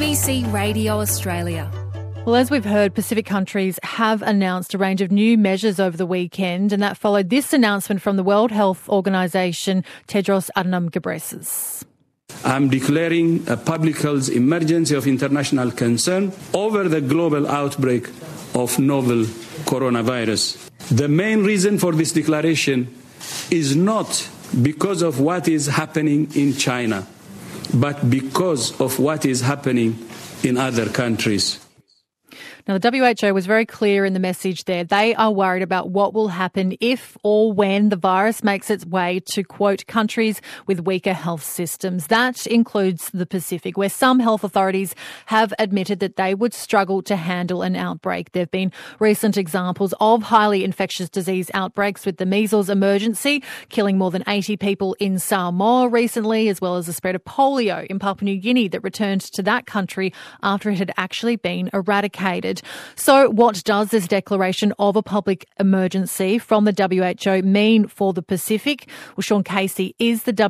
ABC Radio Australia. Well, as we've heard, Pacific countries have announced a range of new measures over the weekend, and that followed this announcement from the World Health Organization, Tedros Adhanom Ghebreyesus. I'm declaring a public health emergency of international concern over the global outbreak of novel coronavirus. The main reason for this declaration is not because of what is happening in China, but because of what is happening in other countries. Now, the WHO was very clear in the message there. They are worried about what will happen if or when the virus makes its way to, quote, countries with weaker health systems. That includes the Pacific, where some health authorities have admitted that they would struggle to handle an outbreak. There have been recent examples of highly infectious disease outbreaks, with the measles emergency killing more than 80 people in Samoa recently, as well as the spread of polio in Papua New Guinea that returned to that country after it had actually been eradicated. So what does this declaration of a public emergency from the WHO mean for the Pacific? Well, Sean Casey is the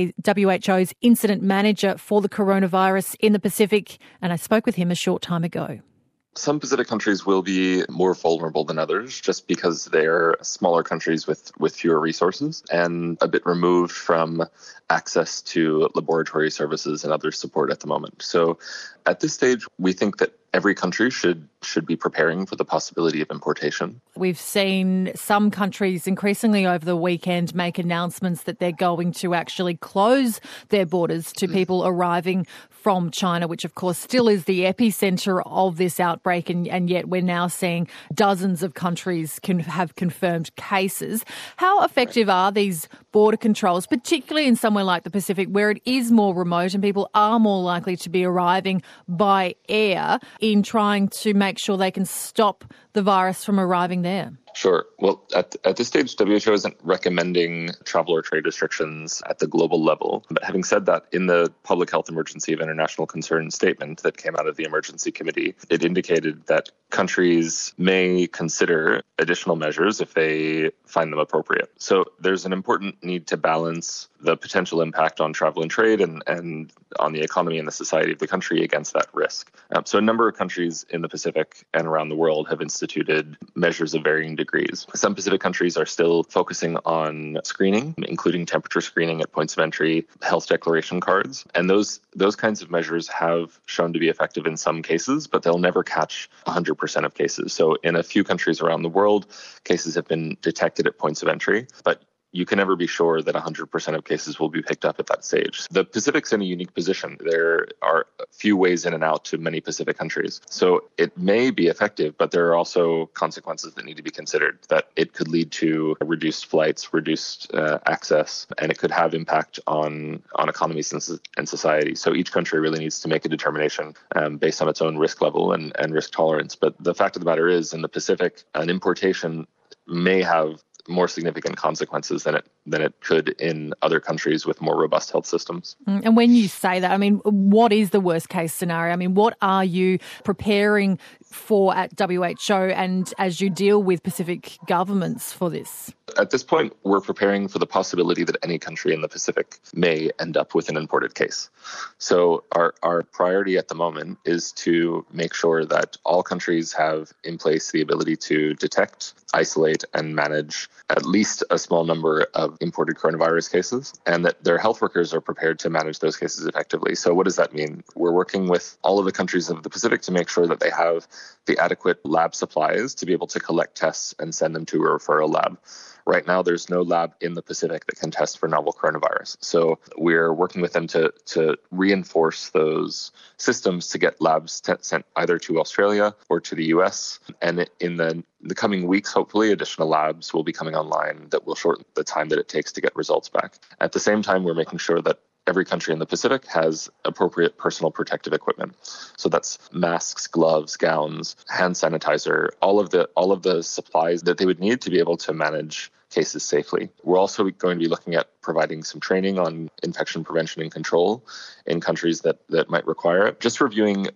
WHO's incident manager for the coronavirus in the Pacific, and I spoke with him a short time ago. Some Pacific countries will be more vulnerable than others just because they're smaller countries with fewer resources and a bit removed from access to laboratory services and other support at the moment. So at this stage, we think that every country should be preparing for the possibility of importation. We've seen some countries increasingly over the weekend make announcements that they're going to actually close their borders to people arriving from China, which of course still is the epicenter of this outbreak, and yet we're now seeing dozens of countries can have confirmed cases. How effective are these border controls, particularly in somewhere like the Pacific, where it is more remote and people are more likely to be arriving by air, in trying to make sure they can stop the virus from arriving there? Sure. Well, at this stage, WHO isn't recommending travel or trade restrictions at the global level. But having said that, in the Public Health Emergency of International Concern statement that came out of the Emergency Committee, it indicated that countries may consider additional measures if they find them appropriate. So there's an important need to balance the potential impact on travel and trade and on the economy and the society of the country against that risk. So a number of countries in the Pacific and around the world have instituted measures of varying degrees. Some Pacific countries are still focusing on screening, including temperature screening at points of entry, health declaration cards. And those kinds of measures have shown to be effective in some cases, but they'll never catch 100% of cases. So in a few countries around the world, cases have been detected at points of entry, but you can never be sure that 100% of cases will be picked up at that stage. The Pacific's in a unique position. There are a few ways in and out to many Pacific countries. So it may be effective, but there are also consequences that need to be considered, that it could lead to reduced flights, reduced access, and it could have impact on economies and society. So each country really needs to make a determination based on its own risk level and risk tolerance. But the fact of the matter is, in the Pacific, an importation may have more significant consequences than it could in other countries with more robust health systems. And when you say that, I mean, what is the worst case scenario? I mean, what are you preparing for at WHO and as you deal with Pacific governments for this? At this point, we're preparing for the possibility that any country in the Pacific may end up with an imported case. So our priority at the moment is to make sure that all countries have in place the ability to detect, isolate, and manage at least a small number of imported coronavirus cases, and that their health workers are prepared to manage those cases effectively. So what does that mean? We're working with all of the countries of the Pacific to make sure that they have the adequate lab supplies to be able to collect tests and send them to a referral lab. Right now, there's no lab in the Pacific that can test for novel coronavirus. So we're working with them to reinforce those systems to get labs sent either to Australia or to the US. And in the coming weeks, hopefully, additional labs will be coming online that will shorten the time that it takes to get results back. At the same time, we're making sure that every country in the Pacific has appropriate personal protective equipment. So that's masks, gloves, gowns, hand sanitizer, all of the supplies that they would need to be able to manage cases safely. We're also going to be looking at providing some training on infection prevention and control in countries that might require it. Just reviewing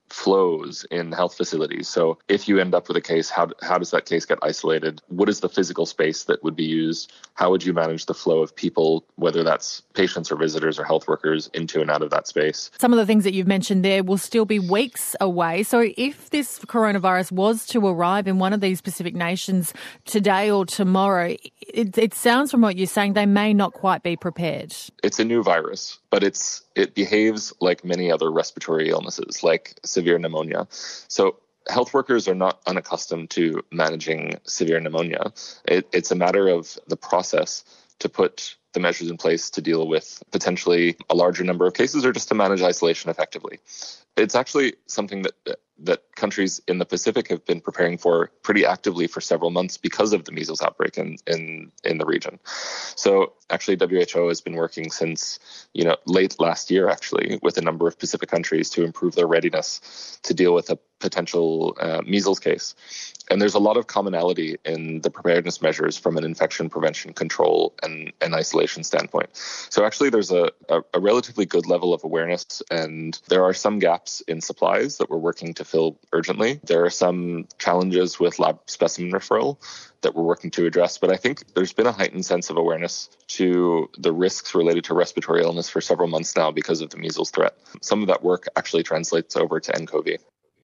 flows in health facilities. So if you end up with a case, how does that case get isolated? What is the physical space that would be used? How would you manage the flow of people, whether that's patients or visitors or health workers, into and out of that space? Some of the things that you've mentioned there will still be weeks away. So if this coronavirus was to arrive in one of these Pacific nations today or tomorrow, it sounds from what you're saying they may not quite be prepared. It's a new virus, but it behaves like many other respiratory illnesses, like severe pneumonia. So health workers are not unaccustomed to managing severe pneumonia. It's a matter of the process to put the measures in place to deal with potentially a larger number of cases or just to manage isolation effectively. It's actually something that countries in the Pacific have been preparing for pretty actively for several months because of the measles outbreak in the region. So actually WHO has been working since late last year actually with a number of Pacific countries to improve their readiness to deal with a potential measles case. And there's a lot of commonality in the preparedness measures from an infection prevention, control, and isolation standpoint. So actually there's a relatively good level of awareness, and there are some gaps in supplies that we're working to fill urgently. There are some challenges with lab specimen referral that we're working to address. But I think there's been a heightened sense of awareness to the risks related to respiratory illness for several months now because of the measles threat. Some of that work actually translates over to nCoV.